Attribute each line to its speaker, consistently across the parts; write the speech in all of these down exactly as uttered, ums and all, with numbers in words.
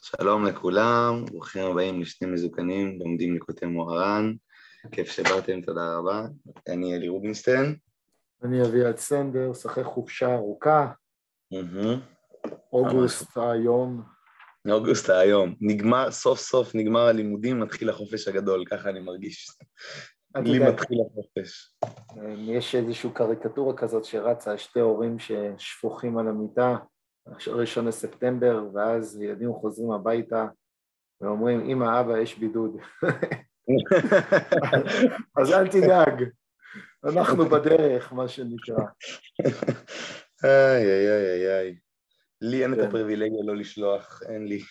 Speaker 1: שלום לכולם, ברוכים הבאים לשני מזוקנים, לומדים ליקוטי מוהר"ן, כיף שבאתם, תודה רבה. אני אלי רובינשטיין.
Speaker 2: אני אביעד סנדרס, אחרי חופשה ארוכה, אוגוסט היום.
Speaker 1: אוגוסט היום, נגמר, סוף סוף נגמר הלימודים, מתחיל החופש הגדול, ככה אני מרגיש. לי מתחיל החופש.
Speaker 2: יש איזושהי קריקטורה כזאת שרצה, שתי הורים ששפוכים על המיטה, ראשון לספטמבר, ואז ילדים חוזרים הביתה, ואומרים, אמא, אבא, יש בידוד. אז אל תדאג, אנחנו בדרך, מה שנקרא.
Speaker 1: איי, איי, איי, איי. לי אין את הפריבילגיה לא לשלוח, אין לי.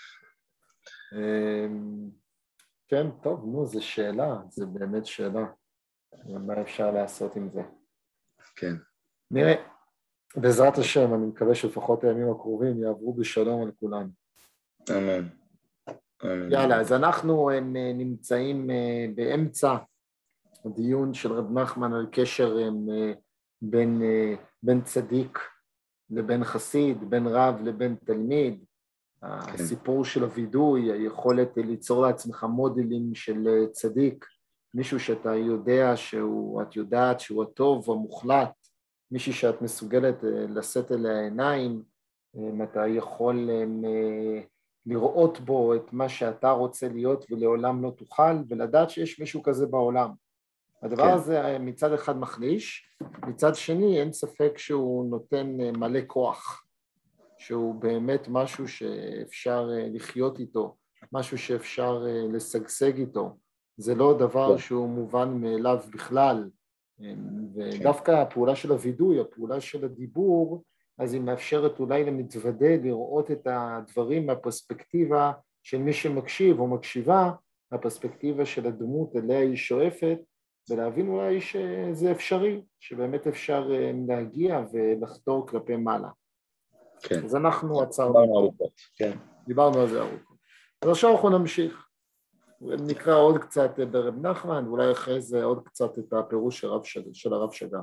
Speaker 2: כן, טוב, נו, זו שאלה, זו באמת שאלה. מה אפשר לעשות עם זה?
Speaker 1: כן.
Speaker 2: נראה, בעזרת השם, אני מקווה שלפחות הימים הקרובים יעברו בשלום על כולנו.
Speaker 1: אמן.
Speaker 2: יאללה, אז אנחנו נמצאים באמצע הדיון של רב נחמן על קשר בין, בין צדיק לבין חסיד, בין רב לבין תלמיד, כן. הסיפור של הוידוי, היכולת ליצור לעצמך מודלים של צדיק, מישהו שאתה יודע שהוא, את יודעת שהוא הטוב, המוחלט, מישהו שאת מסוגלת לשאת אל העיניים, אתה יכול לראות בו את מה שאתה רוצה להיות ולעולם לא תוכל, ולדעת שיש מישהו כזה בעולם. הדבר כן. הזה מצד אחד מחליש, מצד שני אין ספק שהוא נותן מלא כוח, שהוא באמת משהו שאפשר לחיות איתו, משהו שאפשר לשגשג איתו. זה לא דבר שהוא מובן מאליו בכלל, ודווקא הפעולה של הוידוי, הפעולה של הדיבור, אז היא מאפשרת אולי למתוודה לראות את הדברים מהפרספקטיבה של מי שמקשיב או מקשיבה, הפרספקטיבה של הדמות אליה היא שואפת, ולהבין אולי שזה אפשרי, שבאמת אפשר להגיע ולחתור כלפי מעלה.
Speaker 1: כן.
Speaker 2: אז אנחנו עצרנו.
Speaker 1: דיברנו ארוכות, כן.
Speaker 2: דיברנו על זה ארוכות. אז עכשיו אנחנו נמשיך. נקרא עוד קצת ברב נחמן, ואולי אחרי זה עוד קצת את הפירוש של הרב שג"ר, של הרב שג"ר.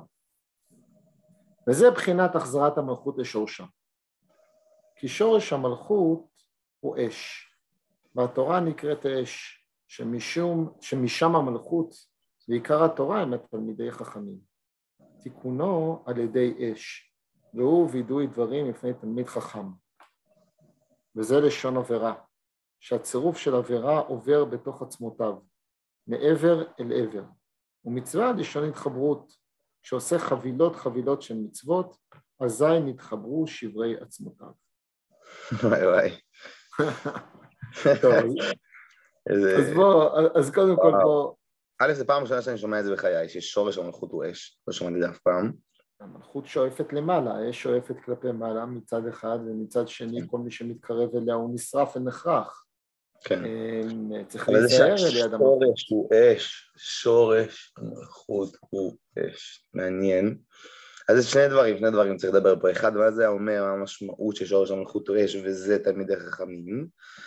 Speaker 2: וזה בחינת החזרת המלכות לשורשה. כי שורש המלכות הוא אש, והתורה נקראת אש, שמשום, שמשם המלכות, ועיקר התורה הם התלמידי חכמים. תיקונו על ידי אש, והוא וידוי דברים לפני תלמיד חכם. וזה לשון עבירה, שהצירוף של עבירה עובר בתוך עצמותיו, מעבר אל עבר. ומצווה לשון התחברות, שעושה חבילות חבילות של מצוות, אזי נתחברו שברי עצמותיו.
Speaker 1: וואי וואי.
Speaker 2: טוב, אז בוא, אז קודם כל בוא.
Speaker 1: א', זה פעם ראשונה שאני שומע את זה בחיי, ששורש המלכות הוא אש, לא שמעתי את זה אף פעם.
Speaker 2: המלכות שואפת למעלה, האש שואפת כלפי מעלה מצד אחד, ומצד שני כל מי שמתקרב אליה הוא נשרף ונחרח.
Speaker 1: כן.
Speaker 2: צריך להיזהר ליד המלכות.
Speaker 1: שורש הוא אש, שורש המלכות הוא אש, מעניין. אז יש שני דברים, שני דברים צריך לדבר פה. אחד, מה זה אומר, מה המשמעות ששורש המלכות הוא אש, וזה תלמידי חכמים.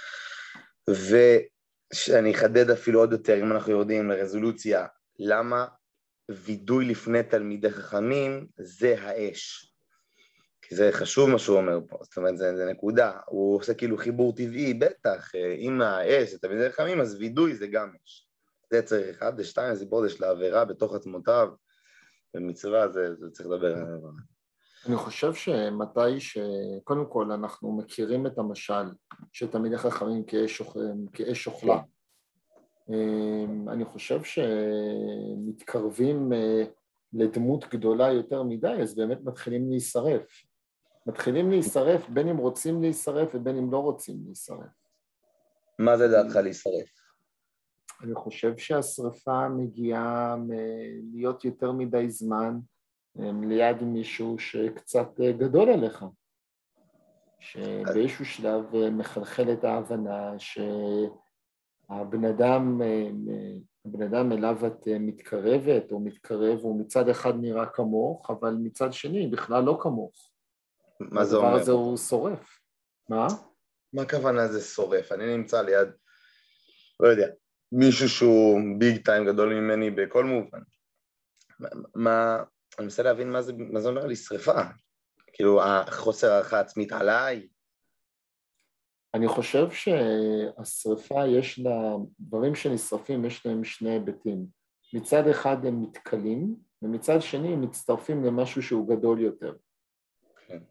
Speaker 1: ושאני אחדד אפילו עוד יותר, אם אנחנו יורדים לרזולוציה, למה וידוי לפני תלמידי חכמים זה האש. כי זה חשוב מה שהוא אומר פה, זאת אומרת, זה, זה נקודה. הוא עושה כאילו חיבור טבעי, בטח, אם האש זה תלמידי חכמים, אז וידוי זה גם אש. זה צריך אחד, זה שתיים, זה בורדש לעבירה בתוך עצמותיו, במצווה זה, זה צריך לדבר על העבירה.
Speaker 2: אני חושב שמתי שקודם כל אנחנו מכירים את המשל של תלמידי חכמים כאש אוכלה. אני חושב שמתקרבים לדמות גדולה יותר מדי, אז באמת מתחילים להישרף. מתחילים להישרף בין אם רוצים להישרף ובין אם לא רוצים להישרף.
Speaker 1: מה זה דעתך להישרף?
Speaker 2: אני חושב שהשריפה מגיעה להיות יותר מדי זמן ליד מישהו שקצת גדול עליך, שבאיזשהו שלב מחלחלת ההבנה שהבן אדם, הבן אדם אליו את מתקרבת או מתקרב, הוא מצד אחד נראה כמוך, אבל מצד שני בכלל לא כמוך.
Speaker 1: מה זה אומר?
Speaker 2: הדבר הזה הוא שורף. מה?
Speaker 1: מה הכוונה זה שורף? אני נמצא ליד, לא יודע, מישהו שהוא ביג טיים גדול ממני בכל מובן. מה, אני מנסה להבין מה זה, מה זה אומר לי שריפה. כאילו, החוסר הערכה עצמית עליי.
Speaker 2: אני חושב שהשריפה יש לה, דברים שנשרפים יש להם שני היבטים. מצד אחד הם מתקלים, ומצד שני הם מצטרפים למשהו שהוא גדול יותר.
Speaker 1: כן.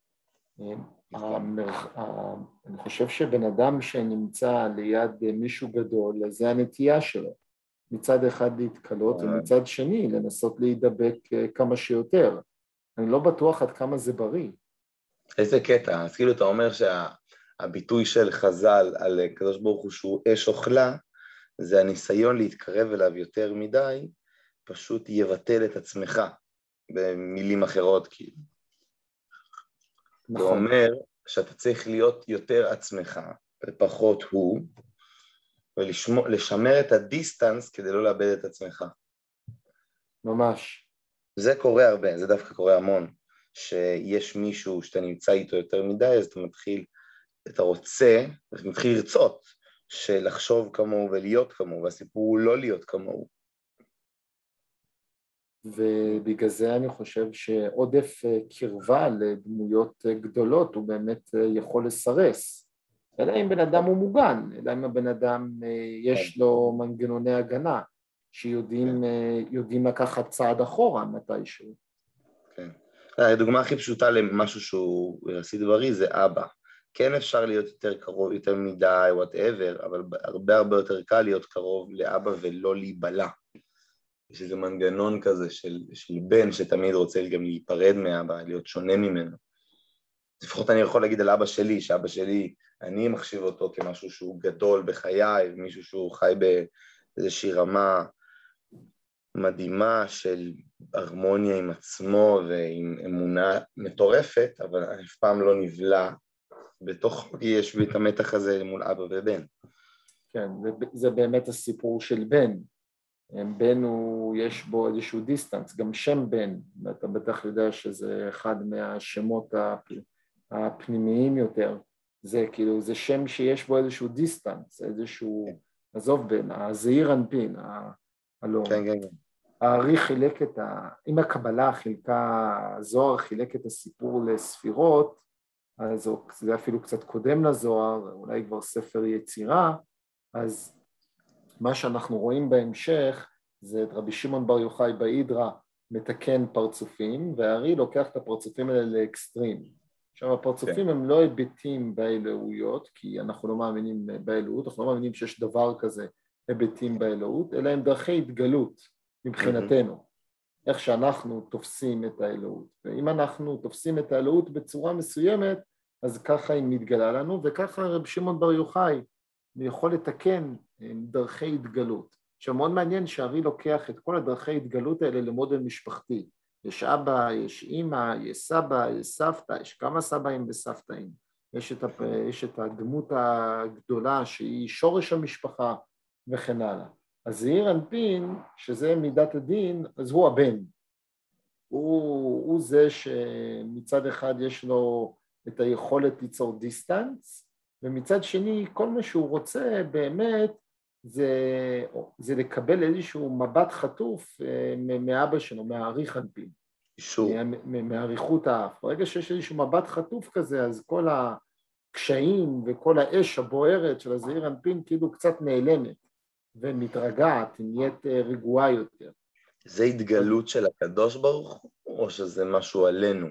Speaker 2: המרח... אני חושב שבן אדם שנמצא ליד מישהו גדול, זה הנטייה שלו. מצד אחד להתקלות, ומצד שני לנסות להידבק כמה שיותר. אני לא בטוח עד כמה זה בריא.
Speaker 1: איזה קטע, אז כאילו אתה אומר שהביטוי של חז"ל על קדוש ברוך הוא שהוא אש אוכלה, זה הניסיון להתקרב אליו יותר מדי, פשוט יבטל את עצמך, במילים אחרות כאילו. נכון. זה אומר שאתה צריך להיות יותר עצמך, ופחות הוא, ולשמר את הדיסטנס כדי לא לאבד את עצמך.
Speaker 2: ממש.
Speaker 1: זה קורה הרבה, זה דווקא קורה המון, שיש מישהו שאתה נמצא איתו יותר מדי, אז אתה מתחיל, אתה רוצה, אתה מתחיל לרצות, של לחשוב כמוהו ולהיות כמוהו, והסיפור הוא לא להיות כמוהו.
Speaker 2: ובגלל זה אני חושב שעודף קרבה לדמויות גדולות הוא באמת יכול לסרס. אלא אם בן אדם הוא מוגן, אלא אם הבן אדם יש לו מנגנוני הגנה, שיודעים יודעים לקחת צעד אחורה מתישהו. כן.
Speaker 1: הדוגמה הכי פשוטה למשהו שהוא יחסית בריא זה אבא. כן אפשר להיות יותר קרוב, יותר מדי, whatever, אבל הרבה הרבה יותר קל להיות קרוב לאבא ולא להיבלה. יש איזה מנגנון כזה של, של בן שתמיד רוצה גם להיפרד מאבא, להיות שונה ממנו. לפחות אני יכול להגיד על אבא שלי, שאבא שלי, אני מחשיב אותו כמשהו שהוא גדול בחיי, מישהו שהוא חי באיזושהי רמה מדהימה של הרמוניה עם עצמו ועם אמונה מטורפת, אבל אף פעם לא נבלע. בתוך יש את המתח הזה מול אבא ובן.
Speaker 2: כן, זה באמת הסיפור של בן. בן הוא, יש בו איזשהו דיסטנס, גם שם בן, ואתה בטח יודע שזה אחד מהשמות הפנימיים יותר, זה כאילו, זה שם שיש בו איזשהו דיסטנס, איזשהו, עזוב בן, הזעיר אנפין, הלא.
Speaker 1: כן, כן, כן.
Speaker 2: הארי חילק את ה... אם הקבלה חילקה, זוהר חילק את הסיפור לספירות, אז זה אפילו קצת קודם לזוהר, אולי כבר ספר יצירה, אז מה שאנחנו רואים בהמשך זה את רבי שמעון בר יוחאי בהידרה מתקן פרצופים, והארי לוקח את הפרצופים האלה לאקסטרים. עכשיו הפרצופים הם לא היבטים באלוהויות, כי אנחנו לא מאמינים באלוהות, אנחנו לא מאמינים שיש דבר כזה היבטים באלוהות, אלא הם דרכי התגלות מבחינתנו, איך שאנחנו תופסים את האלוהות. ואם אנחנו תופסים את האלוהות בצורה מסוימת, אז ככה היא מתגלה לנו, וככה רבי שמעון בר יוחאי יכול לתקן דרכי התגלות. עכשיו מאוד מעניין שהארי לוקח את כל הדרכי התגלות האלה למודל משפחתי. יש אבא, יש אמא, יש סבא, יש סבתא, יש כמה סבאים וסבתאים. יש את, הפ... יש את הדמות הגדולה שהיא שורש המשפחה וכן הלאה. אז זעיר אנפין, שזה מידת הדין, אז הוא הבן. הוא, הוא זה שמצד אחד יש לו את היכולת ליצור דיסטנס, ומצד שני כל מה שהוא רוצה באמת זה, זה לקבל איזשהו מבט חטוף מאבא שלו, מהעריך אנפין.
Speaker 1: אישור.
Speaker 2: מעריכות האף. ברגע שיש איזשהו מבט חטוף כזה, אז כל הקשיים וכל האש הבוערת של הזעיר אנפין כאילו קצת נעלמת ומתרגעת, נהיית רגועה יותר.
Speaker 1: זה התגלות של הקדוש ברוך הוא, או שזה משהו עלינו?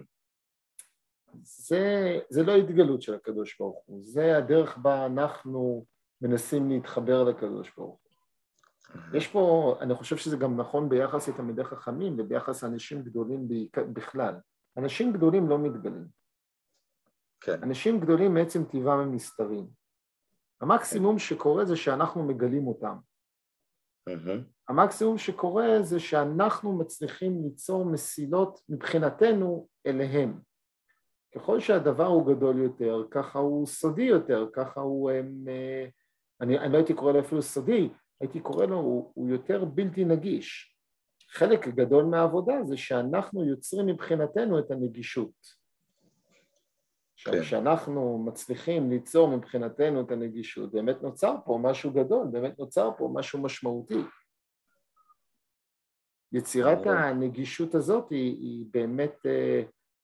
Speaker 2: זה, זה לא התגלות של הקדוש ברוך הוא, זה הדרך בה אנחנו מנסים להתחבר לקדוש ברוך הוא. יש פה, אני חושב שזה גם נכון ביחס לתלמידי חכמים וביחס לאנשים גדולים בכלל. אנשים גדולים לא מתגלים.
Speaker 1: כן.
Speaker 2: אנשים גדולים מעצם טבעם הם נסתרים. המקסימום שקורה זה שאנחנו מגלים אותם. המקסימום שקורה זה שאנחנו מצליחים ליצור מסילות מבחינתנו אליהם. ככל שהדבר הוא גדול יותר, ככה הוא סודי יותר, ככה הוא, אני, אני לא הייתי קורא לו אפילו סודי, הייתי קורא לו, הוא, הוא יותר בלתי נגיש. חלק גדול מהעבודה זה שאנחנו יוצרים מבחינתנו את הנגישות. עכשיו, כן. שאנחנו מצליחים ליצור מבחינתנו את הנגישות, באמת נוצר פה משהו גדול, באמת נוצר פה משהו משמעותי. יצירת הנגישות הזאת היא, היא באמת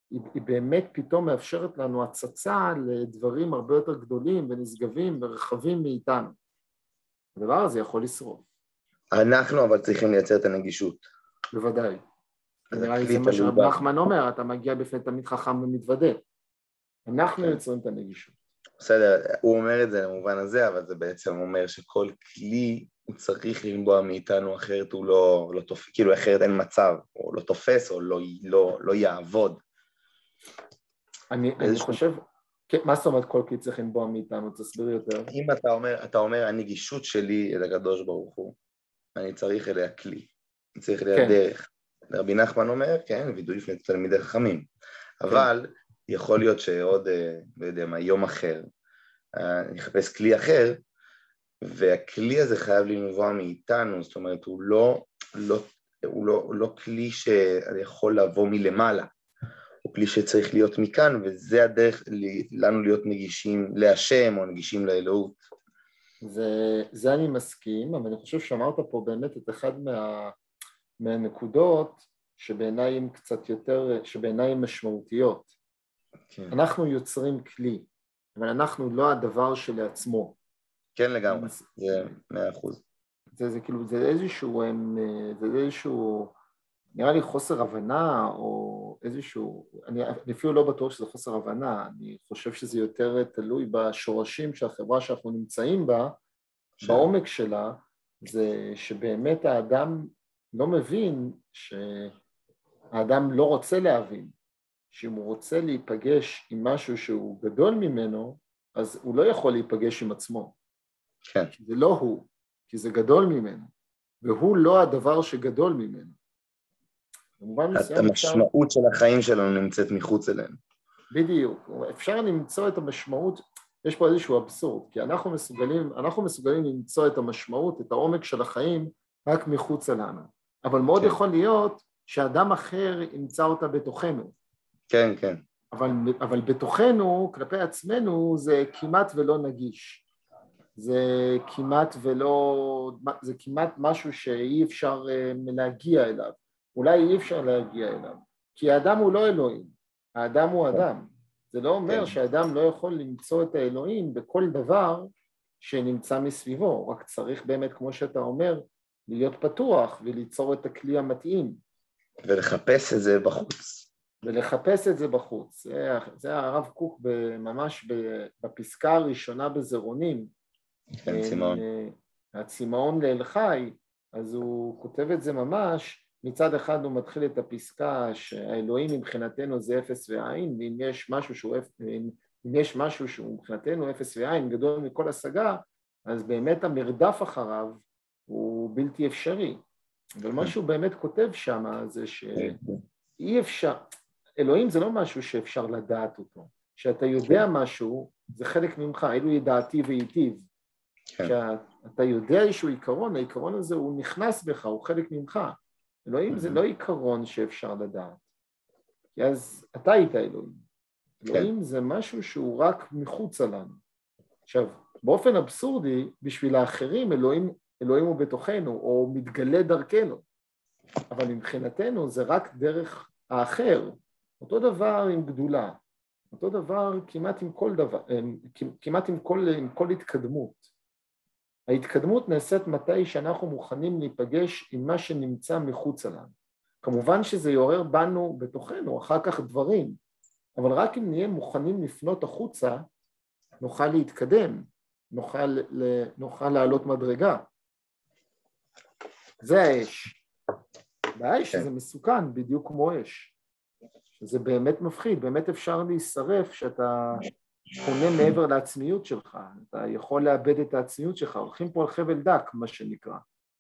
Speaker 2: היא, היא באמת פתאום מאפשרת לנו הצצה לדברים הרבה יותר גדולים ונשגבים ורחבים מאיתנו. הדבר הזה יכול לשרוף.
Speaker 1: אנחנו אבל צריכים לייצר את הנגישות.
Speaker 2: בוודאי.
Speaker 1: אז
Speaker 2: נראה לי
Speaker 1: הכלי
Speaker 2: זה מה
Speaker 1: תלוי
Speaker 2: שרב
Speaker 1: בנו.
Speaker 2: נחמן אומר, אתה מגיע בפני תלמיד חכם ומתוודה. אנחנו
Speaker 1: כן.
Speaker 2: יוצרים את הנגישות.
Speaker 1: בסדר, הוא אומר את זה למובן הזה, אבל זה בעצם אומר שכל כלי הוא צריך לנבוע מאיתנו, אחרת הוא לא, לא תופס, כאילו אחרת אין מצב, או לא תופס, או לא, לא, לא יעבוד.
Speaker 2: אני, אני חושב, כן, מה זאת אומרת כל כלי צריך לנבוע מאיתנו? תסביר יותר.
Speaker 1: אם אתה אומר, אתה אומר, הנגישות שלי אל הקדוש ברוך הוא, אני צריך אליה כלי, אני צריך אליה
Speaker 2: כן.
Speaker 1: דרך. רבי נחמן אומר, כן, וידוי לפני תלמידי חכמים, אבל יכול להיות שעוד, לא יודע מה, יום אחר, אני אחפש כלי אחר, והכלי הזה חייב לנבוע מאיתנו, זאת אומרת, הוא לא, לא, הוא לא, הוא לא כלי שיכול לבוא מלמעלה, הוא כלי שצריך להיות מכאן, וזה הדרך לנו להיות נגישים להשם, או נגישים לאלוהות.
Speaker 2: זה, זה אני מסכים, אבל אני חושב שאמרת פה באמת את אחד מה, מהנקודות שבעיניי הן קצת יותר, שבעיניי הן משמעותיות.
Speaker 1: כן.
Speaker 2: אנחנו יוצרים כלי, אבל אנחנו לא הדבר שלעצמו.
Speaker 1: כן לגמרי, זה מאה אחוז.
Speaker 2: זה, זה כאילו, זה איזשהו, זה איזשהו, נראה לי חוסר הבנה, או איזשהו, אני, אני אפילו לא בטוח שזה חוסר הבנה, אני חושב שזה יותר תלוי בשורשים של החברה שאנחנו נמצאים בה, שם. בעומק שלה, זה שבאמת האדם לא מבין, שהאדם לא רוצה להבין, שאם הוא רוצה להיפגש עם משהו שהוא גדול ממנו, אז הוא לא יכול להיפגש עם עצמו.
Speaker 1: כן.
Speaker 2: כי זה לא הוא, כי זה גדול ממנו, והוא לא הדבר שגדול ממנו.
Speaker 1: המשמעות של החיים שלנו נמצאת מחוץ אלינו.
Speaker 2: בדיוק, אפשר למצוא את המשמעות, יש פה איזשהו אבסורד, כי אנחנו מסוגלים, אנחנו מסוגלים למצוא את המשמעות, את העומק של החיים, רק מחוץ אלינו. אבל מאוד כן. יכול להיות שאדם אחר ימצא אותה בתוכנו.
Speaker 1: כן, כן.
Speaker 2: אבל, אבל בתוכנו, כלפי עצמנו, זה כמעט ולא נגיש. זה כמעט ולא, זה כמעט משהו שאי אפשר להגיע אליו. אולי אי אפשר להגיע אליו, כי האדם הוא לא אלוהים, האדם הוא אדם. זה לא אומר שהאדם לא יכול למצוא את האלוהים בכל דבר שנמצא מסביבו, רק צריך באמת, כמו שאתה אומר, להיות פתוח וליצור את הכלי המתאים.
Speaker 1: ולחפש את זה בחוץ.
Speaker 2: ולחפש את זה בחוץ. זה, זה הרב קוק ממש בפסקה הראשונה בזרעונים,
Speaker 1: כן, צימאון.
Speaker 2: הצימאון לאל חי, אז הוא כותב את זה ממש, מצד אחד הוא מתחיל את הפסקה שהאלוהים מבחינתנו זה אפס ועין, ואם יש משהו שהוא, אם יש משהו שהוא מבחינתנו אפס ועין, גדול מכל השגה, אז באמת המרדף אחריו הוא בלתי אפשרי. אבל מה שהוא באמת כותב שם זה שאי אפשר, אלוהים זה לא משהו שאפשר לדעת אותו. כשאתה יודע משהו, זה חלק ממך, אלו ידעתי והיטיב. כשאתה יודע איזשהו עיקרון, העיקרון הזה הוא נכנס בך, הוא חלק ממך. אלוהים זה לא עיקרון שאפשר לדעת. כי אז אתה היית אלוהים. אלוהים זה משהו שהוא רק מחוץ לנו. עכשיו, באופן אבסורדי, בשביל האחרים, אלוהים, אלוהים הוא בתוכנו, או מתגלה דרכנו. אבל מבחינתנו זה רק דרך האחר. אותו דבר עם גדולה. אותו דבר כמעט עם כל דבר, כמעט עם כל, עם כל התקדמות. ההתקדמות נעשית מתי שאנחנו מוכנים להיפגש עם מה שנמצא מחוץ לנו. כמובן שזה יעורר בנו בתוכנו, אחר כך דברים, אבל רק אם נהיה מוכנים לפנות החוצה, נוכל להתקדם, נוכל, נוכל לעלות מדרגה. זה האש. והאש זה מסוכן, בדיוק כמו אש. שזה באמת מפחיד, באמת אפשר להישרף שאתה פונה מעבר לעצמיות שלך, אתה יכול לאבד את העצמיות שלך, הולכים פה על חבל דק, מה שנקרא.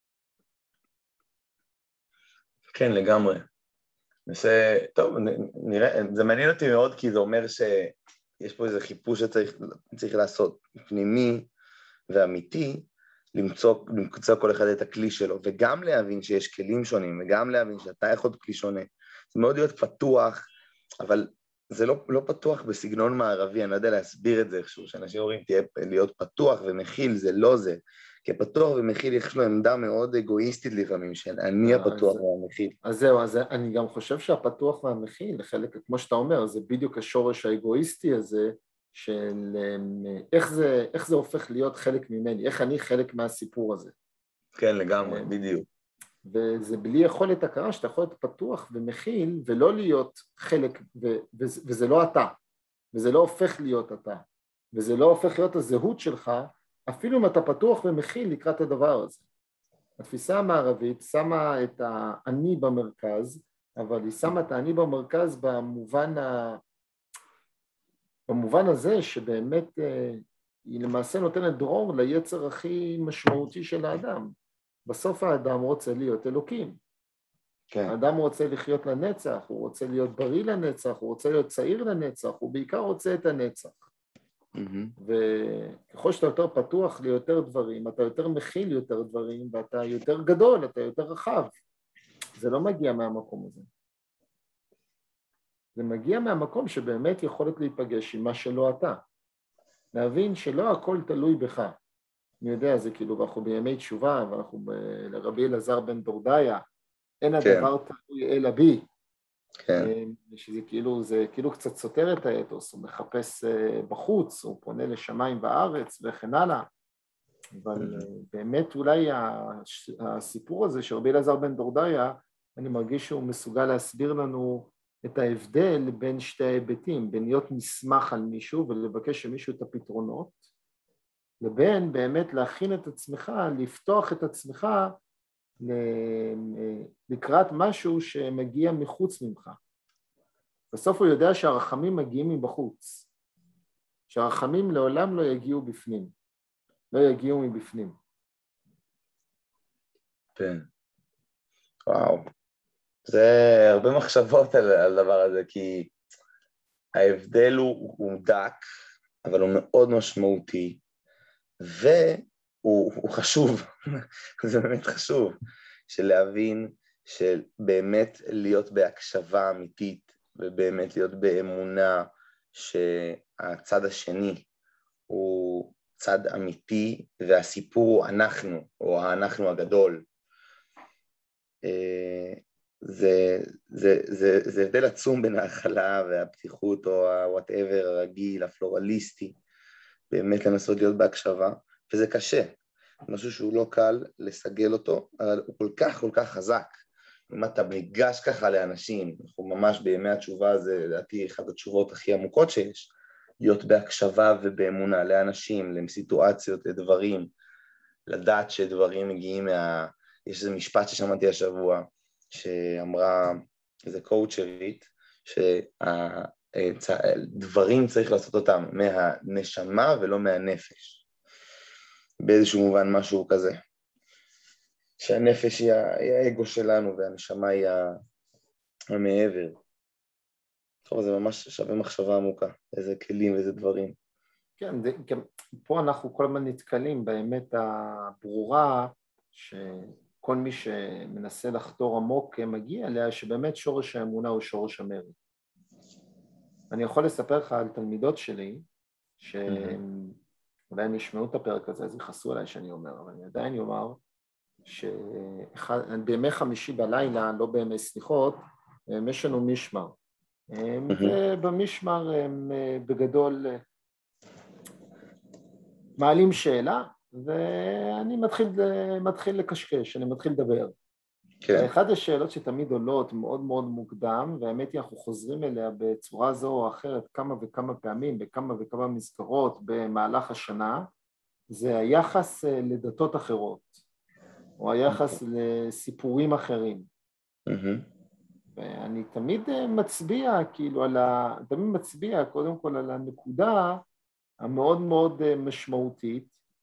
Speaker 2: כן,
Speaker 1: לגמרי. זה, טוב, נראה, זה מעניין אותי מאוד, כי זה אומר שיש פה איזה חיפוש שצריך לעשות, פנימי ואמיתי, למצוא, למצוא כל אחד את הכלי שלו, וגם להבין שיש כלים שונים, וגם להבין שאתה יכול להיות כלי שונה. זה מאוד להיות פתוח, אבל זה לא, לא פתוח בסגנון מערבי, אני לא יודע להסביר את זה איכשהו, שאנשים אומרים תהיה להיות פתוח ומכיל, זה לא זה. כי פתוח ומכיל יש לו עמדה מאוד אגואיסטית לפעמים, שאני הפתוח והמכיל.
Speaker 2: אז זהו, אז אני גם חושב שהפתוח והמכיל, חלק, כמו שאתה אומר, זה בדיוק השורש האגואיסטי הזה, של איך זה, איך זה הופך להיות חלק ממני, איך אני חלק מהסיפור הזה.
Speaker 1: כן, לגמרי, בדיוק.
Speaker 2: וזה בלי יכולת הכרה שאתה יכול להיות פתוח ומכיל, ולא להיות חלק, ו- וזה, וזה לא אתה, וזה לא הופך להיות אתה, וזה לא הופך להיות הזהות שלך, אפילו אם אתה פתוח ומכיל לקראת הדבר הזה. התפיסה המערבית שמה את האני במרכז, אבל היא שמה את האני במרכז במובן, ה... במובן הזה שבאמת היא למעשה נותנת דרור ליצר הכי משמעותי של האדם. בסוף האדם רוצה להיות אלוקים. כן. האדם רוצה לחיות לנצח, הוא רוצה להיות בריא לנצח, הוא רוצה להיות צעיר לנצח, הוא בעיקר רוצה את הנצח. Mm-hmm. וככל שאתה יותר פתוח ליותר דברים, אתה יותר מכיל יותר דברים, ואתה יותר גדול, אתה יותר רחב. זה לא מגיע מהמקום הזה. זה מגיע מהמקום שבאמת יכולת להיפגש עם מה שלא אתה. להבין שלא הכל תלוי בך. אני יודע, זה כאילו, אנחנו בימי תשובה, ואנחנו ב... לרבי אלעזר בן דורדיה, אין הדבר כן. תלוי אלא בי. כן. שזה כאילו, זה כאילו קצת סותר את האתוס, הוא מחפש בחוץ, הוא פונה לשמיים בארץ וכן הלאה. אבל באמת אולי הסיפור הזה של רבי אלעזר בן דורדיה, אני מרגיש שהוא מסוגל להסביר לנו את ההבדל בין שתי ההיבטים, בין להיות מסמך על מישהו ולבקש שמישהו את הפתרונות, לבין באמת להכין את עצמך, לפתוח את עצמך לקראת משהו שמגיע מחוץ ממך. בסוף הוא יודע שהרחמים מגיעים מבחוץ, שהרחמים לעולם לא יגיעו בפנים, לא יגיעו מבפנים.
Speaker 1: כן. וואו. זה הרבה מחשבות על, על דבר הזה, כי ההבדל הוא, הוא דק, אבל הוא מאוד משמעותי, והוא הוא חשוב, זה באמת חשוב, של להבין שבאמת להיות בהקשבה אמיתית, ובאמת להיות באמונה שהצד השני הוא צד אמיתי, והסיפור הוא אנחנו, או האנחנו הגדול. זה, זה, זה, זה הבדל עצום בין ההכלה והפתיחות, או ה-whatever הרגיל, הפלורליסטי, באמת לנסות להיות בהקשבה, וזה קשה, משהו שהוא לא קל לסגל אותו, אבל הוא כל כך כל כך חזק. אם אתה ניגש ככה לאנשים, אנחנו ממש בימי התשובה, זה לדעתי אחת התשובות הכי עמוקות שיש, להיות בהקשבה ובאמונה לאנשים, לסיטואציות, לדברים, לדעת שדברים מגיעים מה... יש איזה משפט ששמעתי השבוע, שאמרה איזה קואוצ'רית, שהדברים צריך לעשות אותם מהנשמה ולא מהנפש. באיזשהו מובן משהו כזה. שהנפש היא האגו שלנו והנשמה היא המעבר. טוב, זה ממש שווה מחשבה עמוקה, איזה כלים ואיזה דברים.
Speaker 2: כן, זה, גם, פה אנחנו כל הזמן נתקלים באמת הברורה שכל מי שמנסה לחתור עמוק מגיע אליה, שבאמת שורש האמונה הוא שורש המרד. אני יכול לספר לך על תלמידות שלי, שאולי הם ישמעו את הפרק הזה, אז יכעסו עליי שאני אומר, אבל אני עדיין אומר, שבימי חמישי בלילה, לא בימי סליחות, יש לנו משמר. ובמשמר הם בגדול מעלים שאלה, ואני מתחיל, מתחיל לקשקש, אני מתחיל לדבר. כן. אחת השאלות שתמיד עולות מאוד מאוד מוקדם, והאמת היא אנחנו חוזרים אליה בצורה זו או אחרת כמה וכמה פעמים, בכמה וכמה מסגרות במהלך השנה, זה היחס לדתות אחרות, או היחס לסיפורים אחרים. ואני תמיד מצביע, כאילו, על ה... תמיד מצביע קודם כל על הנקודה המאוד מאוד משמעותית,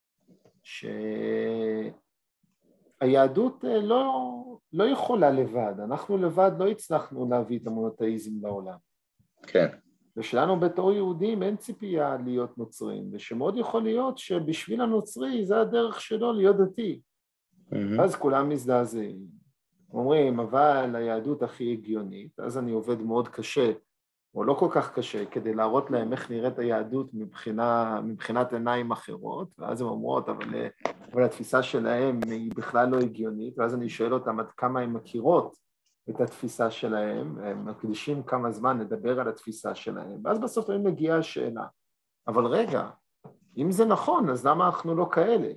Speaker 2: שהיהדות לא, לא יכולה לבד, אנחנו לבד לא הצלחנו להביא את המונותאיזם לעולם.
Speaker 1: כן.
Speaker 2: ושלנו בתור יהודים אין ציפייה להיות נוצרים, ושמאוד יכול להיות שבשביל הנוצרי זה הדרך שלו להיות דתי. Mm-hmm. אז כולם מזדעזעים. אומרים, אבל היהדות הכי הגיונית, אז אני עובד מאוד קשה או לא כל כך קשה, כדי להראות להם איך נראית היהדות מבחינה, מבחינת עיניים אחרות, ואז הם אומרות, אבל, אבל התפיסה שלהם היא בכלל לא הגיונית, ואז אני שואל אותם עד כמה הם מכירות את התפיסה שלהם, הם מקדישים כמה זמן לדבר על התפיסה שלהם, ואז בסוף הם מגיעה השאלה, אבל רגע, אם זה נכון, אז למה אנחנו לא כאלה?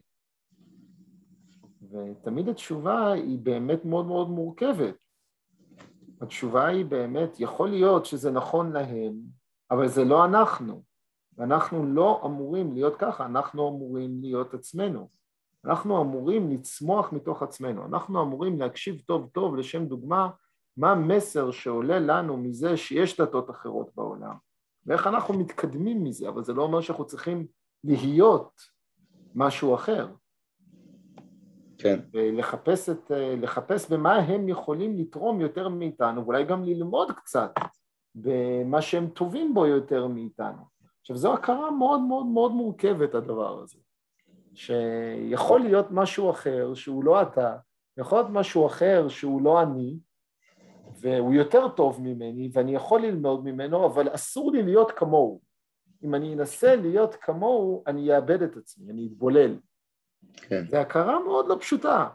Speaker 2: ותמיד התשובה היא באמת מאוד מאוד מורכבת. התשובה היא באמת, יכול להיות שזה נכון להם, אבל זה לא אנחנו. ואנחנו לא אמורים להיות ככה, אנחנו אמורים להיות עצמנו. אנחנו אמורים לצמוח מתוך עצמנו. אנחנו אמורים להקשיב טוב טוב, לשם דוגמה, מה המסר שעולה לנו מזה שיש דתות אחרות בעולם. ואיך אנחנו מתקדמים מזה, אבל זה לא אומר שאנחנו צריכים להיות משהו אחר.
Speaker 1: כן.
Speaker 2: ולחפש את, לחפש במה הם יכולים לתרום יותר מאיתנו, ואולי גם ללמוד קצת במה שהם טובים בו יותר מאיתנו. עכשיו, זו הכרה מאוד מאוד מאוד מורכבת, הדבר הזה. שיכול להיות משהו אחר שהוא לא אתה, יכול להיות משהו אחר שהוא לא אני, והוא יותר טוב ממני, ואני יכול ללמוד ממנו, אבל אסור לי להיות כמוהו. אם אני אנסה להיות כמוהו, אני אאבד את עצמי, אני אתבולל.
Speaker 1: כן.
Speaker 2: זה הכרה מאוד לא פשוטה.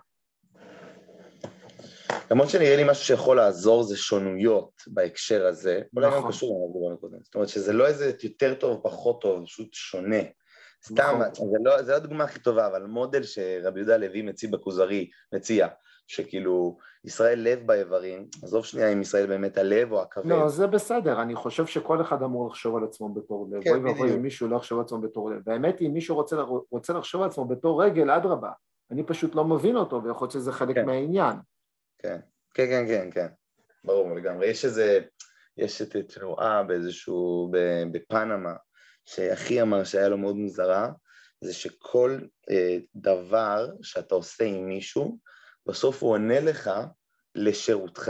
Speaker 1: למרות שנראה לי משהו שיכול לעזור זה שונויות בהקשר הזה, אולי גם קשור למה קודם. זאת אומרת שזה לא איזה יותר טוב או פחות טוב, פשוט שונה. סתם, זה לא, זה לא הדוגמה הכי טובה, אבל מודל שרבי יהודה הלוי מציע בכוזרי, מציע, שכאילו ישראל לב באיברים, עזוב שנייה אם ישראל באמת הלב או הכבד.
Speaker 2: לא, זה בסדר, אני חושב שכל אחד אמור לחשוב על עצמו בתור לב,
Speaker 1: כן, בדיוק.
Speaker 2: אם מישהו לא לחשוב על עצמו בתור לב, והאמת היא, אם מישהו רוצה, רוצה לחשוב על עצמו בתור רגל, אדרבה, אני פשוט לא מבין אותו, ויכול להיות שזה חלק
Speaker 1: כן.
Speaker 2: מהעניין.
Speaker 1: כן, כן, כן, כן, כן, ברור לגמרי. יש איזה, יש את תנועה באיזשהו, בפנמה, שאחי אמר שהיה לו מאוד מוזרה, זה שכל אה, דבר שאתה עושה עם מישהו, בסוף הוא עונה לך לשירותך.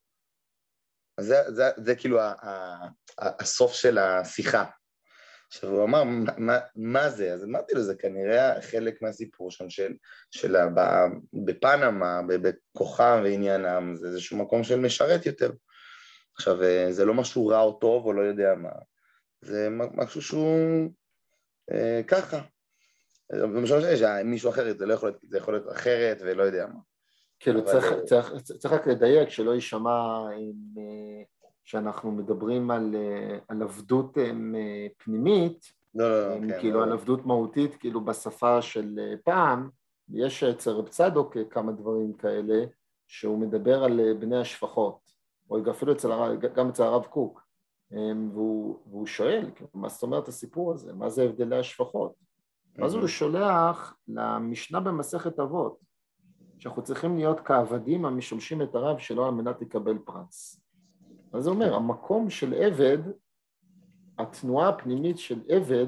Speaker 1: אז זה, זה, זה כאילו ה, ה, ה, הסוף של השיחה. עכשיו הוא אמר, מה, מה, מה זה? אז אמרתי לו, זה כנראה חלק מהסיפור שם של, של הבא, בפנמה, בכוחם ועניינם, זה איזשהו מקום של משרת יותר. עכשיו, זה לא משהו רע או טוב או לא יודע מה, זה משהו שהוא אה, ככה. במשל שמישהו אחרת, זה לא יכול להיות, זה יכול להיות אחרת ולא יודע מה.
Speaker 2: כאילו צריך, צריך, צריך רק לדייק שלא יישמע עם, שאנחנו מדברים על, על עבדות פנימית,
Speaker 1: לא, לא, לא, כן,
Speaker 2: כאילו
Speaker 1: לא.
Speaker 2: על עבדות מהותית, כאילו בשפה של פעם, יש אצל רב צדוק כמה דברים כאלה, שהוא מדבר על בני השפחות, או אפילו אצל הרב, גם אצל הרב קוק, והוא, והוא שואל, מה זאת אומרת הסיפור הזה, מה זה הבדלי השפחות? אז הוא שולח למשנה במסכת אבות, שאנחנו צריכים להיות כעבדים המשמשים את הרב שלו על מנת לקבל פרס. אז זה אומר, המקום של עבד, התנועה הפנימית של עבד,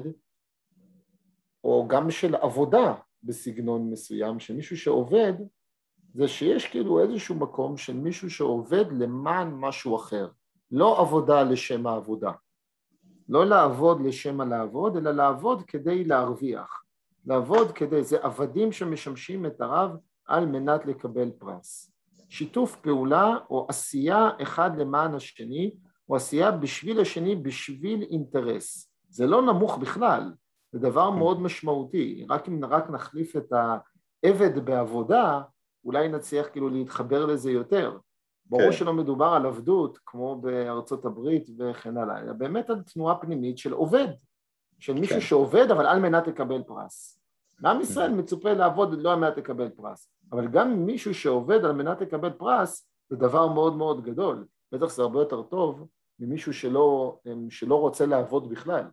Speaker 2: או גם של עבודה בסגנון מסוים, שמישהו שעובד, זה שיש כאילו איזשהו מקום של מישהו שעובד למען משהו אחר, לא עבודה לשם העבודה. לא לעבוד לשם הלעבוד, אלא לעבוד כדי להרוויח. לעבוד כדי, זה עבדים שמשמשים את הרב על מנת לקבל פרס. שיתוף פעולה או עשייה אחד למען השני, או עשייה בשביל השני בשביל אינטרס. זה לא נמוך בכלל, זה דבר מאוד משמעותי. רק אם רק נחליף את העבד בעבודה, אולי נצליח כאילו להתחבר לזה יותר. ברור שלא מדובר על עבדות, כמו בארצות הברית וכן הלאה, אלא באמת על תנועה פנימית של עובד, של מישהו שעובד, אבל על מנת לקבל פרס. עם ישראל מצופה לעבוד לא על מנת לקבל פרס, אבל גם מישהו שעובד על מנת לקבל פרס, זה דבר מאוד מאוד גדול. בטח זה הרבה יותר טוב ממישהו שלא, שלא רוצה לעבוד בכלל.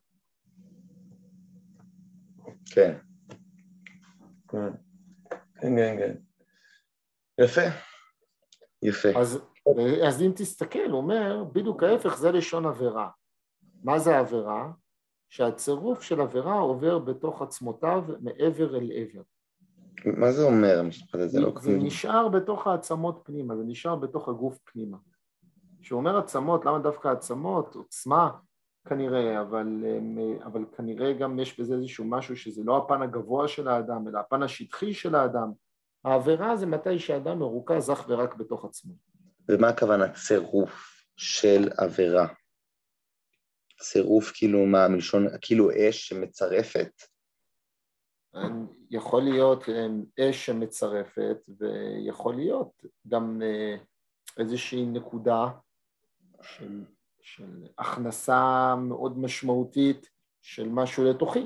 Speaker 1: כן. כן, כן, כן. יפה. יפה.
Speaker 2: אז, אז אם תסתכל, הוא אומר, בדיוק ההפך זה לשון עבירה. מה זה עבירה? שהצירוף של עבירה עובר בתוך עצמותיו מעבר אל עבר.
Speaker 1: מה זה אומר המשפט הזה? לא
Speaker 2: זה נשאר בתוך העצמות פנימה, זה נשאר בתוך הגוף פנימה. שהוא אומר עצמות, למה דווקא עצמות? עוצמה כנראה, אבל, אבל כנראה גם יש בזה איזשהו משהו שזה לא הפן הגבוה של האדם, אלא הפן השטחי של האדם. העבירה זה מתי שהאדם מרוכז אך ורק בתוך עצמו.
Speaker 1: ומה הכוונה צירוף של עבירה? צירוף כאילו מה, מלשון, כאילו אש שמצרפת?
Speaker 2: יכול להיות אש שמצרפת, ויכול להיות גם איזושהי נקודה של, של הכנסה מאוד משמעותית של משהו לתוכי.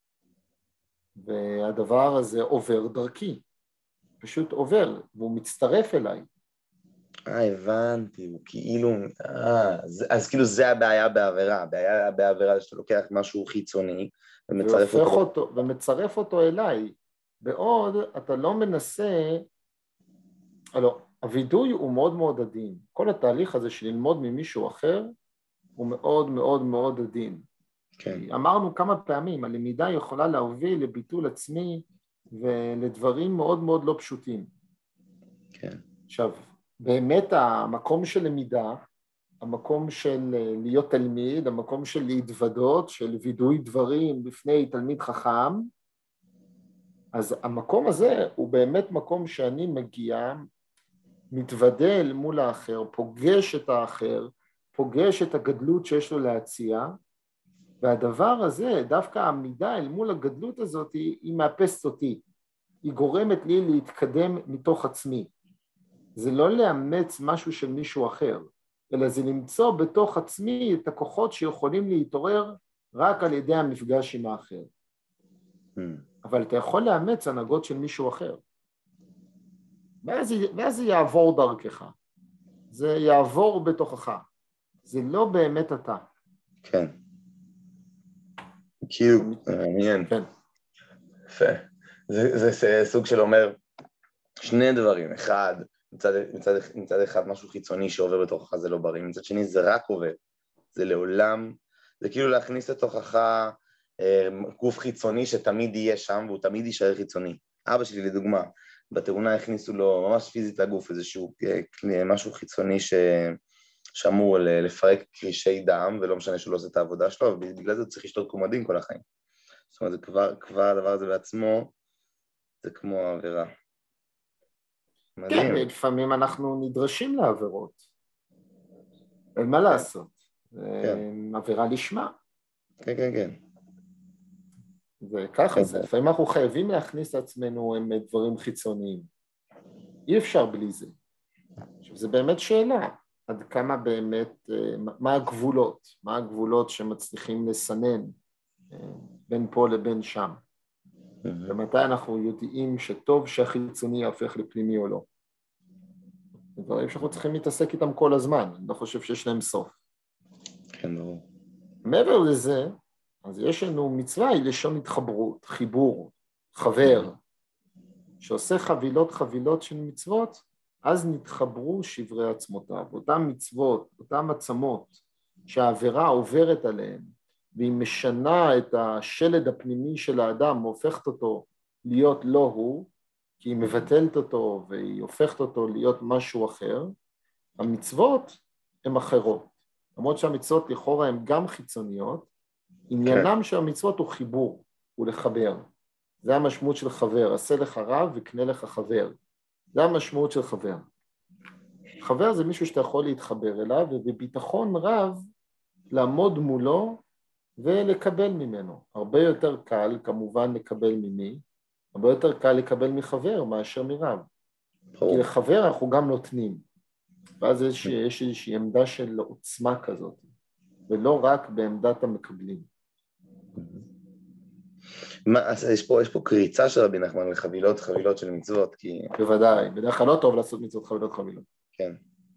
Speaker 2: והדבר הזה עובר דרכי, פשוט עובר, והוא מצטרף אליי.
Speaker 1: אה, הבנתי, הוא כאילו, אה, אז, אז כאילו זה הבעיה בעבירה, הבעיה בעבירה שאתה לוקח משהו חיצוני, ומצרף אותו.
Speaker 2: אותו, ומצרף אותו אליי, בעוד אתה לא מנסה, הלוא, הווידוי הוא מאוד מאוד עדין, כל התהליך הזה של ללמוד ממישהו אחר, הוא מאוד מאוד מאוד עדין. כן. אמרנו כמה פעמים, הלמידה יכולה להוביל לביטול עצמי, ולדברים מאוד מאוד לא פשוטים.
Speaker 1: כן.
Speaker 2: עכשיו, באמת המקום של למידה, המקום של להיות תלמיד, המקום של להתוודות, של וידוי דברים בפני תלמיד חכם, אז המקום הזה הוא באמת מקום שאני מגיע, מתוודה אל מול האחר, פוגש את האחר, פוגש את הגדלות שיש לו להציע, והדבר הזה, דווקא העמידה אל מול הגדלות הזאת, היא מאפסת אותי, היא גורמת לי להתקדם מתוך עצמי. זה לא לאמץ משהו של מישהו אחר, אלא זה למצוא בתוך עצמי את הכוחות שיכולים להתעורר רק על ידי המפגש עם האחר. Mm. אבל אתה יכול לאמץ הנהגות של מישהו אחר. ואז, ואז זה יעבור דרכך. זה יעבור בתוכך. זה לא באמת אתה.
Speaker 1: כן. כאילו, מעניין.
Speaker 2: כן.
Speaker 1: יפה. זה, זה, זה סוג של אומר שני דברים. אחד, מצד, מצד, מצד אחד משהו חיצוני שעובר בתוכך זה לא בריא, מצד שני זה רק עובר, זה לעולם, זה כאילו להכניס לתוכך אה, גוף חיצוני שתמיד יהיה שם והוא תמיד יישאר חיצוני. אבא שלי לדוגמה, בתאונה הכניסו לו ממש פיזית לגוף איזשהו משהו חיצוני ש... שאמור לפרק קרישי דם, ולא משנה שהוא לא עושה את העבודה שלו, ובגלל זה הוא צריך לשתות קומדין כל החיים. זאת אומרת, זה כבר, כבר הדבר הזה בעצמו, זה כמו העבירה.
Speaker 2: כן, לפעמים אנחנו נדרשים לעבירות. אין מה לעשות. עבירה לשמה.
Speaker 1: כן, כן, כן.
Speaker 2: וככה זה. לפעמים אנחנו חייבים להכניס לעצמנו דברים חיצוניים. אי אפשר בלי זה. עכשיו, זה באמת שאלה. עד כמה באמת, מה הגבולות? מה הגבולות שמצליחים לסנן בין פה לבין שם? ומתי אנחנו יודעים שטוב שהחיצוני יהפך לפנימי או לא. זה דברים שאנחנו צריכים להתעסק איתם כל הזמן, אני לא חושב שיש להם סוף.
Speaker 1: כן, ברור.
Speaker 2: מעבר לזה, אז יש לנו מצווה, היא לשון התחברות, חיבור, חבר, שעושה חבילות חבילות של מצוות, אז נתחברו שברי עצמותיו. אותם מצוות, אותם עצמות שהעבירה עוברת עליהן, והיא משנה את השלד הפנימי של האדם, והופכת אותו להיות לא הוא, כי היא מבטלת אותו והיא הופכת אותו להיות משהו אחר, המצוות הן אחרות. למרות שהמצוות לכאורה הן גם חיצוניות, עניינם של המצוות הוא חיבור, הוא לחבר. זה המשמעות של חבר, עשה לך רב וקנה לך חבר. זה המשמעות של חבר. חבר זה מישהו שאתה יכול להתחבר אליו, ובביטחון רב לעמוד מולו ולקבל ממנו. הרבה יותר קל כמובן לקבל ממי, הרבה יותר קל לקבל מחבר מאשר מרב. כי לחבר אנחנו גם נותנים, ואז יש, יש איזושהי עמדה של עוצמה כזאת, ולא רק בעמדת המקבלים.
Speaker 1: מה, אז יש פה, יש פה קריצה של רבי נחמן לחבילות, חבילות של מצוות, כי...
Speaker 2: בוודאי, בדרך כלל לא טוב לעשות מצוות חבילות חבילות.
Speaker 1: כן.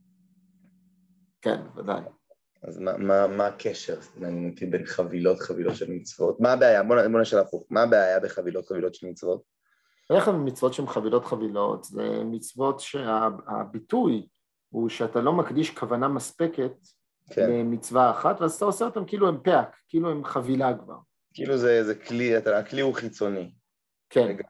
Speaker 2: כן, בוודאי.
Speaker 1: אז מה, מה, מה הקשר בין חבילות, חבילות של מצוות? מה הבעיה? בוא, בוא נשאל הפוך. מה הבעיה בחבילות, חבילות של מצוות?
Speaker 2: בדרך כלל מצוות שהן חבילות חבילות, זה מצוות שהביטוי הוא שאתה לא מקדיש כוונה מספקת כן. למצווה אחת, ואז אתה עושה אותם כאילו הם פאק, כאילו הם חבילה כבר.
Speaker 1: כאילו זה, זה כלי, הכלי הוא חיצוני.
Speaker 2: כן. רגע.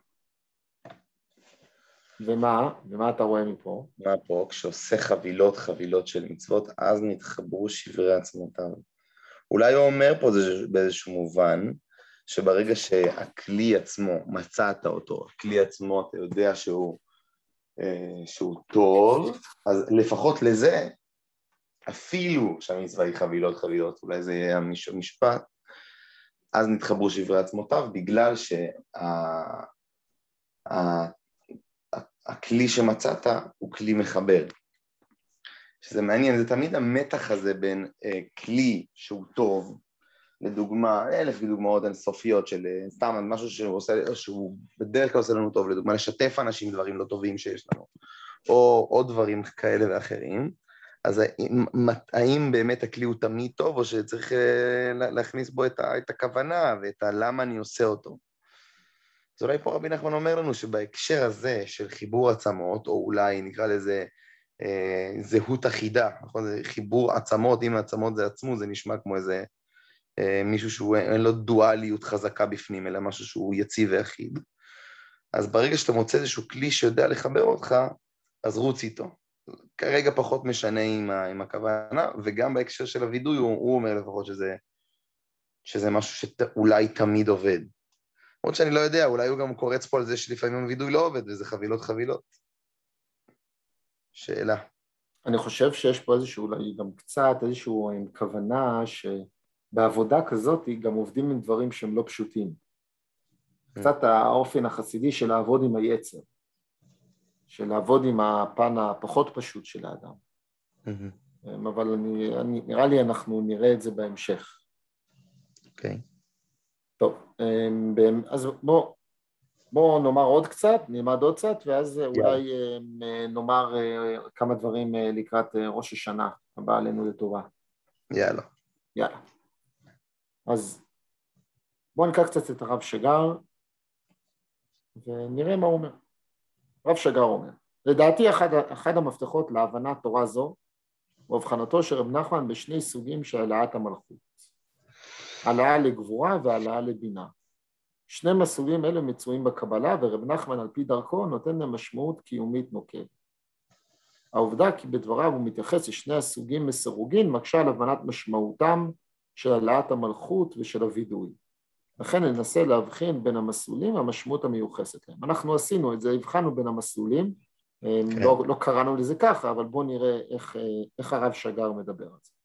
Speaker 2: ומה? ומה אתה רואה מפה?
Speaker 1: מה פה? כשעושה חבילות, חבילות של מצוות, אז נתחברו שברי עצמותיו. אולי הוא אומר פה באיזשהו מובן, שברגע שהכלי עצמו, מצאת אותו, הכלי עצמו, אתה יודע שהוא, שהוא טוב, אז לפחות לזה, אפילו שהמצווה היא חבילות חבילות, אולי זה יהיה המשפט, אז נתחברו שברי עצמותיו, בגלל שהכלי שמצאת הוא כלי מחבר. שזה מעניין, זה תמיד המתח הזה בין כלי שהוא טוב, לדוגמה, אלף דוגמאות אינסופיות של סתם משהו שהוא, עושה, שהוא בדרך כלל עושה לנו טוב, לדוגמה לשתף אנשים דברים לא טובים שיש לנו, או עוד דברים כאלה ואחרים, אז האם, האם באמת הכלי הוא תמיד טוב, או שצריך להכניס בו את, ה, את הכוונה ואת הלמה אני עושה אותו. אז אולי פה רבי נחמן אומר לנו שבהקשר הזה של חיבור עצמות, או אולי נקרא לזה אה, זהות אחידה, נכון? זה חיבור עצמות, אם עצמות זה עצמו, זה נשמע כמו איזה אה, מישהו שהוא אין לו דואליות חזקה בפנים, אלא משהו שהוא יציב ואחיד. אז ברגע שאתה מוצא איזשהו כלי שיודע לחבר אותך, אז רוץ איתו. כרגע פחות משנה עם, ה, עם הכוונה, וגם בהקשר של הוידוי, הוא, הוא אומר לפחות שזה, שזה משהו שאולי תמיד עובד. עוד שאני לא יודע, אולי הוא גם קורץ פה על זה שלפעמים הוידוי לא עובד, וזה חבילות חבילות. שאלה.
Speaker 2: אני חושב שיש פה איזשהו, אולי גם קצת איזשהו עם כוונה, שבעבודה כזאת גם עובדים עם דברים שהם לא פשוטים. קצת האופן החסידי של לעבוד עם היצר. של לעבוד עם הפן הפחות פשוט של האדם. Mm-hmm. אבל אני, אני, נראה לי אנחנו נראה את זה בהמשך.
Speaker 1: אוקיי. Okay.
Speaker 2: טוב, אז בוא, בוא נאמר עוד קצת, נלמד עוד קצת, ואז yeah. אולי נאמר כמה דברים לקראת ראש השנה הבא עלינו לטובה.
Speaker 1: יאללה.
Speaker 2: יאללה. אז בוא נקרא קצת את הרב שגר, ונראה מה הוא אומר. רב שגר אומר, לדעתי אחד, אחד המפתחות להבנת תורה זו, הוא הבחנתו של רב נחמן בשני סוגים של העלאת המלכות, העלאה לגבורה והעלאה לבינה. שני מסלולים אלה מצויים בקבלה, ורב נחמן על פי דרכו נותן להם משמעות קיומית נוקבת. העובדה כי בדבריו הוא מתייחס לשני הסוגים מסרוגין, מקשה על הבנת משמעותם של העלאת המלכות ושל הוידוי. לכן ננסה להבחין בין המסלולים והמשמעות המיוחסת להם. אנחנו עשינו את זה, הבחנו בין המסלולים, okay. לא, לא קראנו לזה ככה, אבל בואו נראה איך, איך הרב שגר מדבר על זה.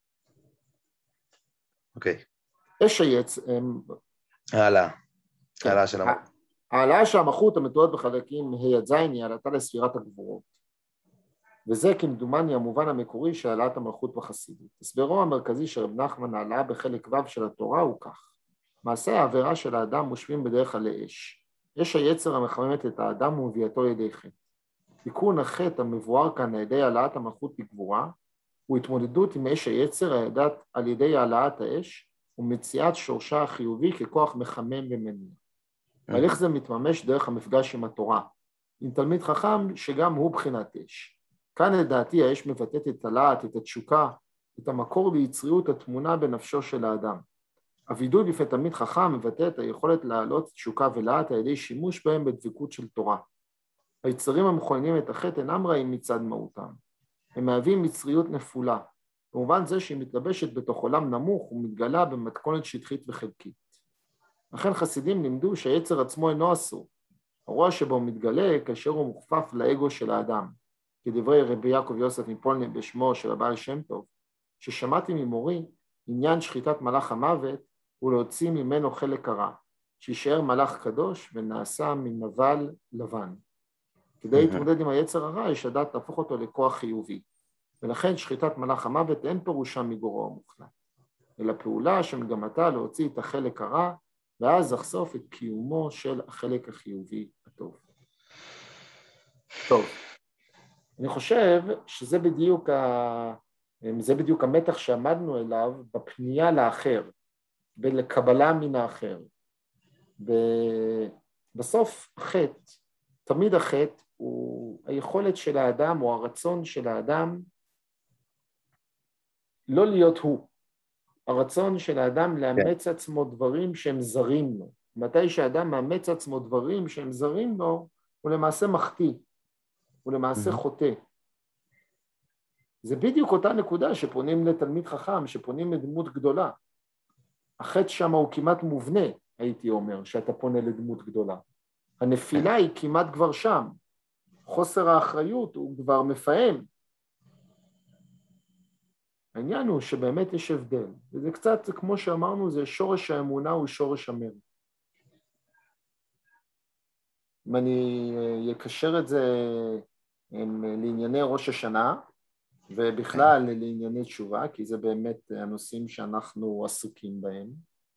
Speaker 1: אוקיי.
Speaker 2: Okay. אש היצ...
Speaker 1: העלה, העלה של המלכות.
Speaker 2: העלאה של המלכות המתוארת בחלקים ה' עד ז' היא העלתה לספירת הגבורות. וזה כמדומני המובן המקורי של העלאת המלכות בחסידות. הסברו המרכזי של רב נחמן העלאה בחלק ו' של התורה הוא כך. מעשה העבירה של האדם מושבים בדרך כלל לאש. אש היצר המחממת את האדם ומביאתו לידי חטא. תיקון החטא המבואר כאן על ידי העלאת המלכות בגבורה, הוא התמודדות עם אש היצר הידעת על ידי העלאת האש, ומציאת שורשה החיובי ככוח מחמם ומניע. ההליך זה מתממש דרך המפגש עם התורה, עם תלמיד חכם שגם הוא בחינת אש. כאן לדעתי האש מבטאת את הלהט, את התשוקה, את המקור ליצריות התמונה בנפשו של האדם. הוידוי בפני תלמיד חכם מבטא את היכולת להעלות תשוקה ולהט על ידי שימוש בהם בדבקות של תורה. היצרים המכוננים את החטא אינם רעים מצד מהותם. הם מהווים מצריות נפולה, במובן זה שהיא מתלבשת בתוך עולם נמוך ומתגלה במתכונת שטחית וחלקית. לכן חסידים לימדו שהיצר עצמו אינו אסור. הרוע שבו מתגלה כאשר הוא מוכפף לאגו של האדם. כדברי רבי יעקב יוסף מפולני בשמו של הבעל שם טוב, ששמעתי ממורי עניין שחיטת מלאך המוות הוא להוציא ממנו חלק הרע, שישאר מלאך קדוש ונעשה מנבל לבן. כדי להתמודד עם היצר הרע, יש לדעת להפוך אותו לכוח חיובי, ולכן שחיטת מלאך המוות אין פירושה מגורו המוחלט, אלא פעולה שמגמתה להוציא את החלק הרע, ואז לחשוף את קיומו של החלק החיובי הטוב. טוב, אני חושב שזה בדיוק, ה... זה בדיוק המתח שעמדנו אליו בפנייה לאחר, בלקבלה מן האחר. בסוף החטא, תמיד החטא הוא היכולת של האדם או הרצון של האדם לא להיות הוא. הרצון של האדם לאמץ עצמו דברים שהם זרים לו. מתי שהאדם מאמץ עצמו דברים שהם זרים לו, הוא למעשה מחטיא, הוא למעשה חוטא. זה בדיוק אותה נקודה שפונים לתלמיד חכם, שפונים לדמות גדולה. החטא שם הוא כמעט מובנה, הייתי אומר, שאתה פונה לדמות גדולה. הנפילה היא כמעט כבר שם. חוסר האחריות הוא כבר מפעם. העניין הוא שבאמת יש הבדל, וזה קצת, כמו שאמרנו, זה שורש האמונה הוא שורש המרד. אם אני אקשר את זה לענייני ראש השנה, ובכלל לענייני תשובה, כי זה באמת הנושאים שאנחנו עסוקים בהם.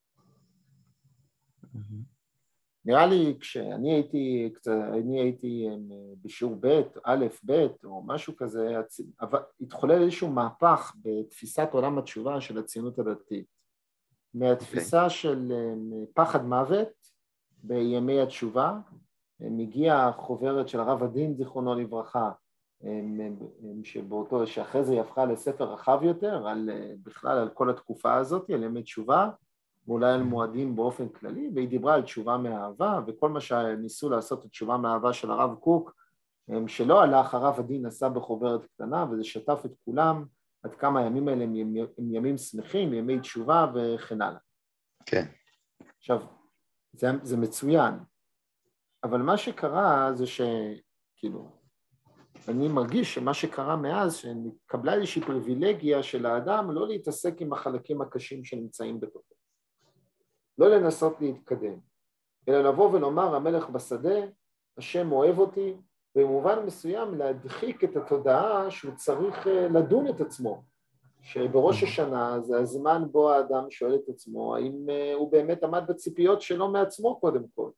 Speaker 2: נראה לי כשאני הייתי, אני הייתי בשיעור ב', א', ב', או משהו כזה, התחולל איזשהו מהפך בתפיסת עולם התשובה של הציונות הדתית. מהתפיסה okay. של פחד מוות בימי התשובה, מגיעה חוברת של הרב הדין, זיכרונו לברכה, שבאותו, שאחרי זה היא הפכה לספר רחב יותר, על, בכלל על כל התקופה הזאת, על ימי תשובה, ואולי על מועדים באופן כללי, והיא דיברה על תשובה מאהבה, וכל מה שניסו לעשות את תשובה מאהבה של הרב קוק, שלא הלך, הרב הדין עשה בחוברת קטנה, וזה שטף את כולם, עד כמה הימים האלה הם ימים, הם ימים שמחים, ימי תשובה וכן הלאה.
Speaker 1: כן.
Speaker 2: עכשיו, זה, זה מצוין, אבל מה שקרה זה שכאילו, אני מרגיש שמה שקרה מאז, שנתקבלה איזושהי פריבילגיה של האדם, לא להתעסק עם החלקים הקשים שנמצאים בתוכו. לא לנסות להתקדם, אלא לבוא ולומר, המלך בשדה, השם אוהב אותי, במובן מסוים להדחיק את התודעה שהוא צריך לדון את עצמו, שבראש השנה זה הזמן בו האדם שואל את עצמו, האם הוא באמת עמד בציפיות שלו מעצמו קודם כל.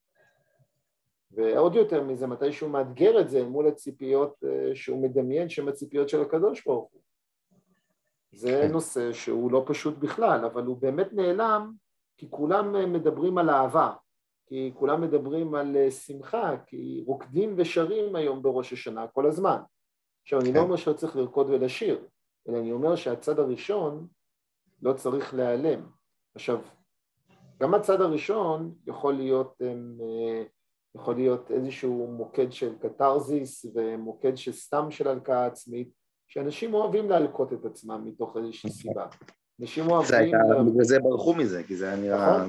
Speaker 2: ועוד יותר מזה, מתי שהוא מאתגר את זה מול הציפיות שהוא מדמיין שהן הציפיות של הקדוש ברוך הוא. זה נושא שהוא לא פשוט בכלל, אבל הוא באמת נעלם, כי כולם מדברים על אהבה, כי כולם מדברים על שמחה, כי רוקדים ושרים היום בראש השנה כל הזמן. עכשיו, אני לא אומר שלא צריך לרקוד ולשיר, אלא אני אומר שהצד הראשון לא צריך להיעלם. עכשיו, גם הצד הראשון יכול להיות, יכול להיות איזשהו מוקד של קטרזיס, ומוקד של סתם של הלקאה עצמית, שאנשים אוהבים להלקות את עצמם מתוך איזושהי סיבה. אנשים אוהבים...
Speaker 1: בגלל זה ברחו מזה, כי זה היה נראה...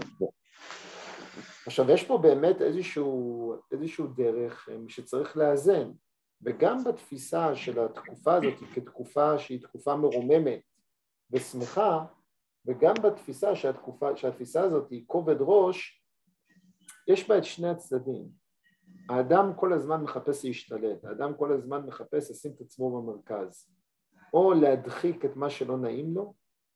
Speaker 2: עכשיו, יש פה באמת איזשהו, איזשהו דרך שצריך לאזן, וגם בתפיסה של התקופה הזאת, כתקופה שהיא תקופה מרוממת ושמחה, וגם בתפיסה שהתקופה, שהתפיסה הזאת היא כובד ראש, יש בה את שני הצדדים. האדם כל הזמן מחפש להשתלט, האדם כל הזמן מחפש לשים את עצמו במרכז, או להדחיק את מה שלא נעים לו,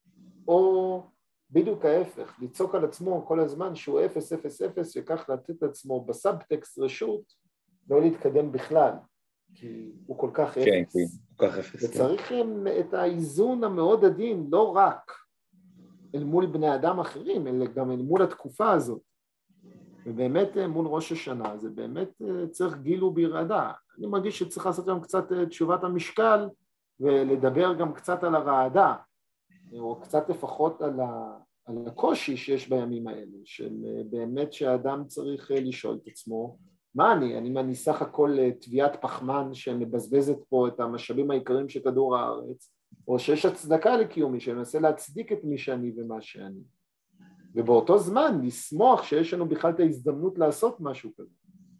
Speaker 2: או בדיוק ההפך, לצעוק על עצמו כל הזמן שהוא אפס, אפס, אפס, וכך לתת את עצמו בסאבטקסט רשות, לא להתקדם בכלל, כי הוא כל כך אפס.
Speaker 1: כן, כל כך אפס.
Speaker 2: וצריך כן. את האיזון המאוד עדין, לא רק אל מול בני אדם אחרים, אלא גם אל מול התקופה הזאת. ובאמת מול ראש השנה, זה באמת צריך גיל וברעדה. אני מרגיש שצריך לעשות גם קצת תשובת המשקל, ולדבר גם קצת על הרעדה, או קצת לפחות על, ה, על הקושי שיש בימים האלה, של באמת שהאדם צריך לשאול את עצמו, מה אני? אני, אני סך הכל תביעת פחמן שמבזבזת פה את המשאבים העיקריים של כדור הארץ, או שיש הצדקה לקיומי, שמנסה להצדיק את מי שאני ומה שאני. ובאותו זמן לשמוח שיש לנו בכלל את ההזדמנות לעשות משהו כזה,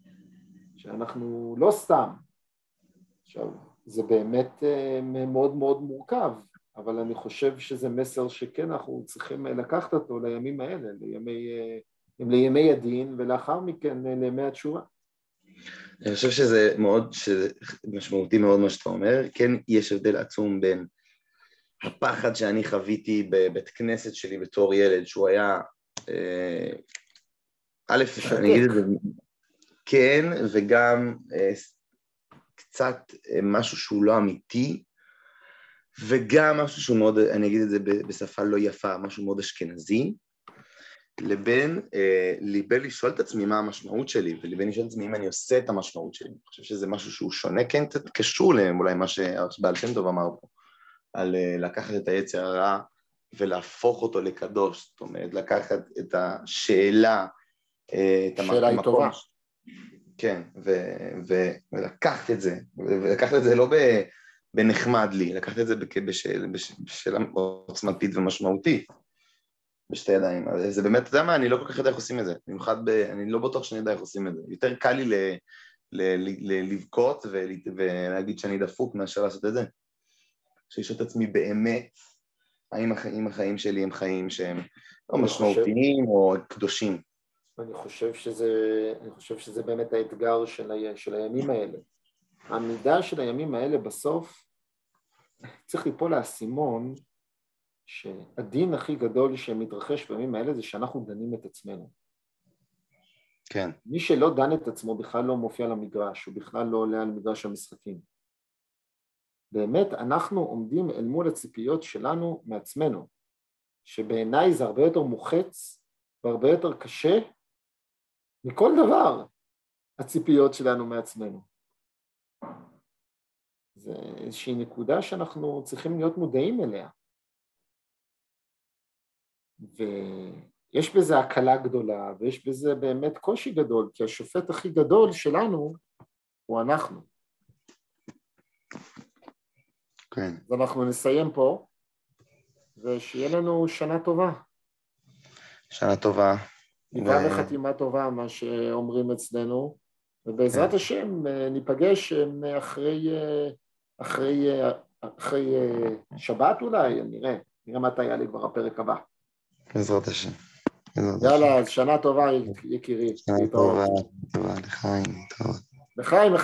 Speaker 2: שאנחנו לא סתם. עכשיו, זה באמת מאוד מאוד מורכב, אבל אני חושב שזה מסר שכן אנחנו צריכים לקחת אותו לימים האלה, לימי, לימי הדין, ולאחר מכן לימי התשובה.
Speaker 1: אני חושב שזה מאוד, שזה משמעותי מאוד מה שאתה אומר, כן יש הבדל עצום בין הפחד שאני חוויתי בבית כנסת שלי בתור ילד, שהוא היה, א', אני אגיד את זה, כן, וגם קצת משהו שהוא לא אמיתי, וגם משהו שהוא מאוד, אני אגיד את זה בשפה לא יפה, משהו מאוד אשכנזי, לבין, לבין לשאול את עצמי מה המשמעות שלי, ולבין לשאול את עצמי אם אני עושה את המשמעות שלי. אני חושב שזה משהו שהוא שונה, כן, קצת קשור להם, אולי מה שבעל שם טוב אמר פה, על לקחת את היצר הרע ולהפוך אותו לקדוש, זאת אומרת, לקחת את השאלה, את המקום.
Speaker 2: שאלה היא טובה.
Speaker 1: כן, ולקחת את זה, ולקחת את זה לא בנחמד לי, לקחת את זה בשאלה עוצמתית ומשמעותית, בשתי ידיים. זה באמת, אתה יודע מה, אני לא כל כך יודע איך עושים את זה, במיוחד, אני לא בטוח שאני יודע איך עושים את זה. יותר קל לי לבכות ולהגיד שאני דפוק מאשר לעשות את זה. לשאול את עצמי באמת, האם החיים, החיים שלי הם חיים שהם לא משמעותיים או קדושים.
Speaker 2: אני חושב שזה, אני חושב שזה באמת האתגר של, ה, של הימים האלה. העמידה של הימים האלה בסוף, צריך ליפול לאסימון, שהדין הכי גדול שמתרחש בימים האלה זה שאנחנו דנים את עצמנו.
Speaker 1: כן.
Speaker 2: מי שלא דן את עצמו בכלל לא מופיע למגרש, הוא בכלל לא עולה על מגרש המשחקים. באמת אנחנו עומדים אל מול הציפיות שלנו מעצמנו, שבעיניי זה הרבה יותר מוחץ והרבה יותר קשה מכל דבר, הציפיות שלנו מעצמנו. זה איזושהי נקודה שאנחנו צריכים להיות מודעים אליה. ויש בזה הקלה גדולה, ויש בזה באמת קושי גדול, כי השופט הכי גדול שלנו הוא אנחנו.
Speaker 1: כן.
Speaker 2: אז אנחנו נסיים פה, ושיהיה לנו שנה טובה.
Speaker 1: שנה טובה.
Speaker 2: ניבה ו... וחתימה טובה, מה שאומרים אצלנו, ובעזרת כן. השם ניפגש אחרי, אחרי, אחרי שבת אולי, נראה, נראה מתי היה לי כבר הפרק הבא.
Speaker 1: בעזרת השם.
Speaker 2: יאללה, אז שנה טובה יקירי.
Speaker 1: שנה טובה, טובה, לחיים, טובה.
Speaker 2: לחיים,